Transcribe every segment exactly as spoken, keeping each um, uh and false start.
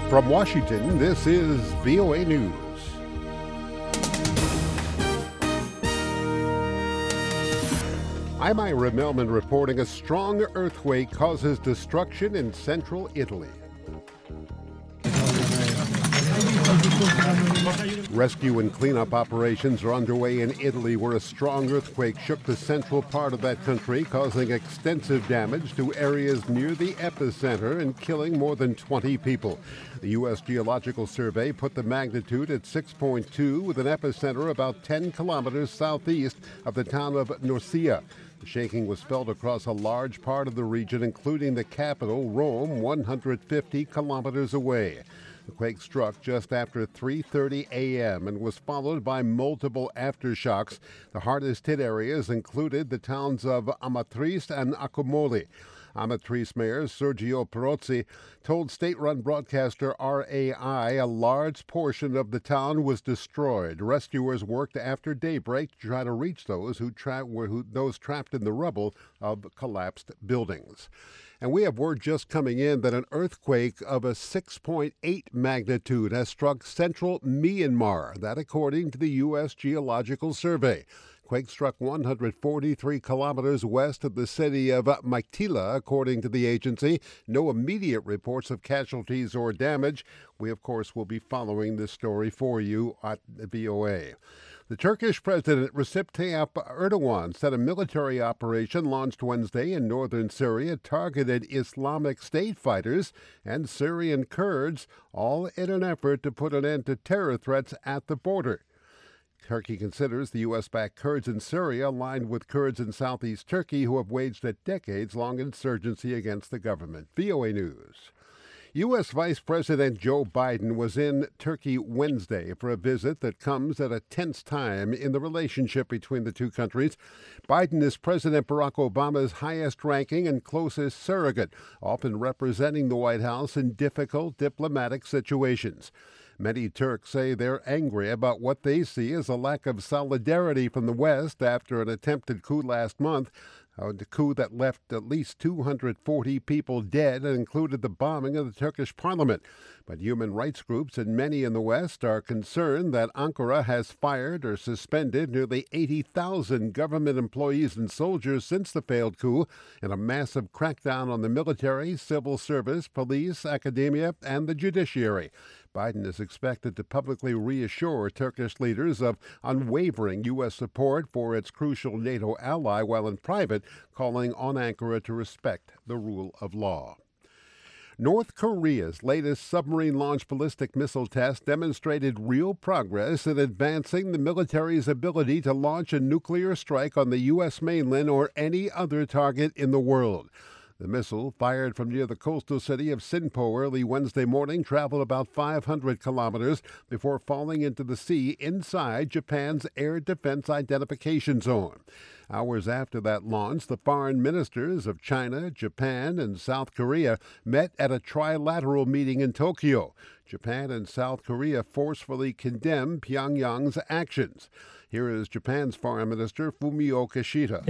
From Washington, this is V O A News. I'm Ira Melman reporting a strong earthquake causes destruction in central Italy. Rescue and cleanup operations are underway in Italy, where a strong earthquake shook the central part of that country, causing extensive damage to areas near the epicenter and killing more than twenty people. The U S Geological Survey put the magnitude at six point two, with an epicenter about ten kilometers southeast of the town of Norcia. The shaking was felt across a large part of the region, including the capital, Rome, one hundred fifty kilometers away. The quake struck just after three thirty a.m. and was followed by multiple aftershocks. The hardest hit areas included the towns of Amatrice and Accumoli. Amatrice Mayor Sergio Perozzi told state-run broadcaster R A I a large portion of the town was destroyed. Rescuers worked after daybreak to try to reach those who, tra- who those trapped in the rubble of collapsed buildings. And we have word just coming in that an earthquake of a six point eight magnitude has struck central Myanmar, that according to the U S Geological Survey. Quake struck one hundred forty-three kilometers west of the city of Maitila, according to the agency. No immediate reports of casualties or damage. We, of course, will be following this story for you at V O A. The Turkish President Recep Tayyip Erdogan said a military operation launched Wednesday in northern Syria targeted Islamic State fighters and Syrian Kurds, all in an effort to put an end to terror threats at the border. Turkey considers the U S-backed Kurds in Syria aligned with Kurds in southeast Turkey who have waged a decades-long insurgency against the government. V O A News. U S. Vice President Joe Biden was in Turkey Wednesday for a visit that comes at a tense time in the relationship between the two countries. Biden is President Barack Obama's highest-ranking and closest surrogate, often representing the White House in difficult diplomatic situations. Many Turks say they're angry about what they see as a lack of solidarity from the West after an attempted coup last month. A coup that left at least two hundred forty people dead and included the bombing of the Turkish parliament. But human rights groups and many in the West are concerned that Ankara has fired or suspended nearly eighty thousand government employees and soldiers since the failed coup in a massive crackdown on the military, civil service, police, academia, and the judiciary. Biden is expected to publicly reassure Turkish leaders of unwavering U S support for its crucial NATO ally, while in private calling on Ankara to respect the rule of law. North Korea's latest submarine-launched ballistic missile test demonstrated real progress in advancing the military's ability to launch a nuclear strike on the U S mainland or any other target in the world. The missile, fired from near the coastal city of Sinpo early Wednesday morning, traveled about five hundred kilometers before falling into the sea inside Japan's Air Defense Identification Zone. Hours after that launch, the foreign ministers of China, Japan, and South Korea met at a trilateral meeting in Tokyo. Japan and South Korea forcefully condemned Pyongyang's actions. Here is Japan's Foreign Minister Fumio Kishida.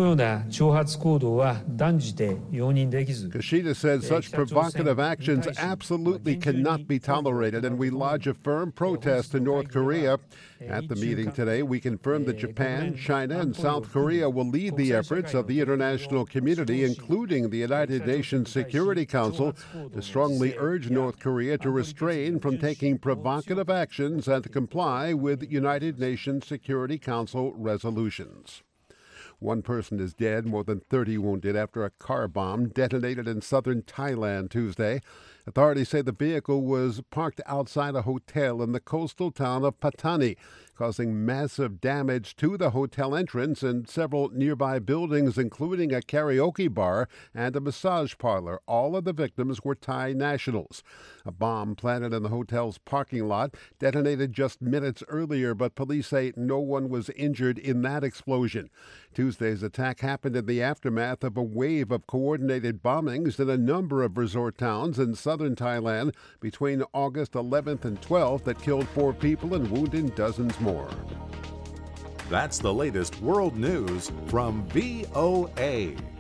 Kishida said such provocative actions absolutely cannot be tolerated, and we lodge a firm protest to North Korea. At the meeting today, we confirmed that Japan, China, and South Korea will lead the efforts of the international community, including the United Nations Security Council, to strongly urge North Korea to restrain from taking provocative actions and to comply with United Nations Security Council resolutions. One person is dead, more than thirty wounded after a car bomb detonated in southern Thailand Tuesday. Authorities say the vehicle was parked outside a hotel in the coastal town of Patani, causing massive damage to the hotel entrance and several nearby buildings, including a karaoke bar and a massage parlor. All of the victims were Thai nationals. A bomb planted in the hotel's parking lot detonated just minutes earlier, but police say no one was injured in that explosion. Tuesday's attack happened in the aftermath of a wave of coordinated bombings in a number of resort towns in southern Thailand between August eleventh and twelfth that killed four people and wounded dozens more. That's the latest world news from V O A.